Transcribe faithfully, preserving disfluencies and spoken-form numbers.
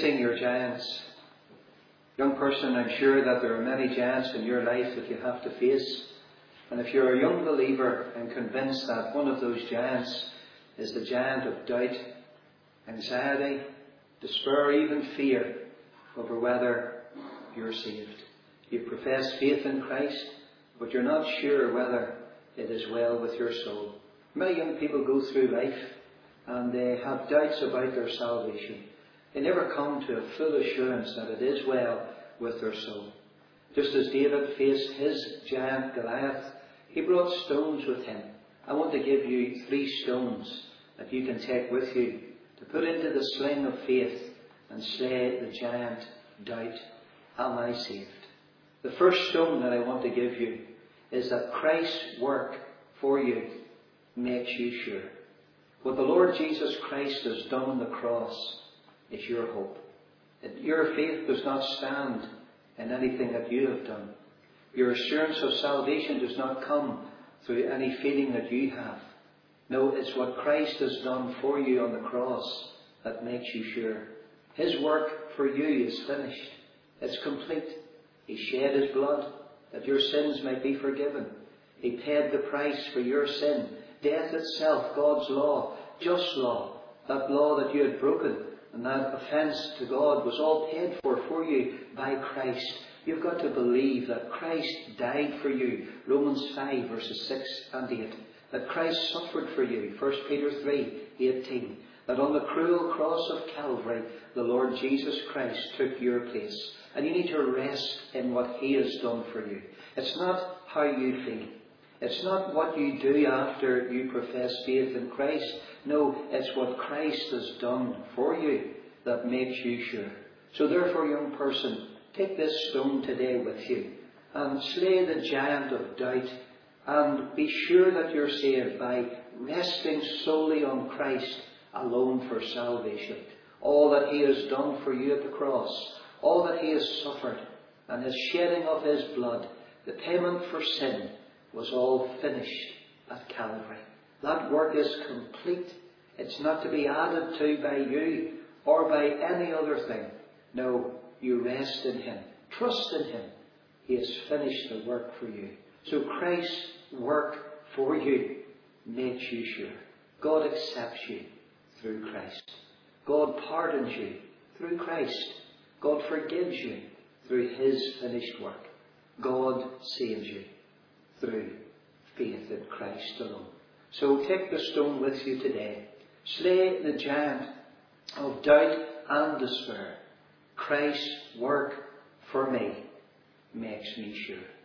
facing your giants. Young person, I'm sure that there are many giants in your life that you have to face. And if you're a young believer, I'm convinced that one of those giants is the giant of doubt, anxiety, despair, even fear over whether you're saved. You profess faith in Christ, but you're not sure whether it is well with your soul. Many young people go through life and they have doubts about their salvation. They never come to a full assurance that it is well with their soul. Just as David faced his giant Goliath, he brought stones with him. I want to give you three stones that you can take with you to put into the sling of faith and slay the giant doubt. Am I saved? The first stone that I want to give you is that Christ's work for you makes you sure. What the Lord Jesus Christ has done on the cross is your hope. That your faith does not stand in anything that you have done. Your assurance of salvation does not come through any feeling that you have. No, it's what Christ has done for you on the cross that makes you sure. His work for you is finished. It's complete. He shed his blood that your sins might be forgiven. He paid the price for your sin. Death itself, God's law, just law, that law that you had broken, and that offence to God was all paid for for you by Christ. You've got to believe that Christ died for you. Romans five verses six and eight. That Christ suffered for you. First Peter three eighteen. That on the cruel cross of Calvary, the Lord Jesus Christ took your place. And you need to rest in what he has done for you. It's not how you feel. It's not what you do after you profess faith in Christ. No, it's what Christ has done for you that makes you sure. So therefore, young person, take this stone today with you and slay the giant of doubt and be sure that you're saved by resting solely on Christ alone for salvation. All that he has done for you at the cross, all that he has suffered, and his shedding of his blood, the payment for sin, was all finished at Calvary. That work is complete. It's not to be added to by you or by any other thing. No, you rest in him. Trust in him. He has finished the work for you. So Christ's work for you makes you sure. God accepts you through Christ. God pardons you through Christ. God forgives you through his finished work. God saves you through faith in Christ alone. So take the stone with you today. Slay the giant of doubt and despair. Christ's work for me makes me sure.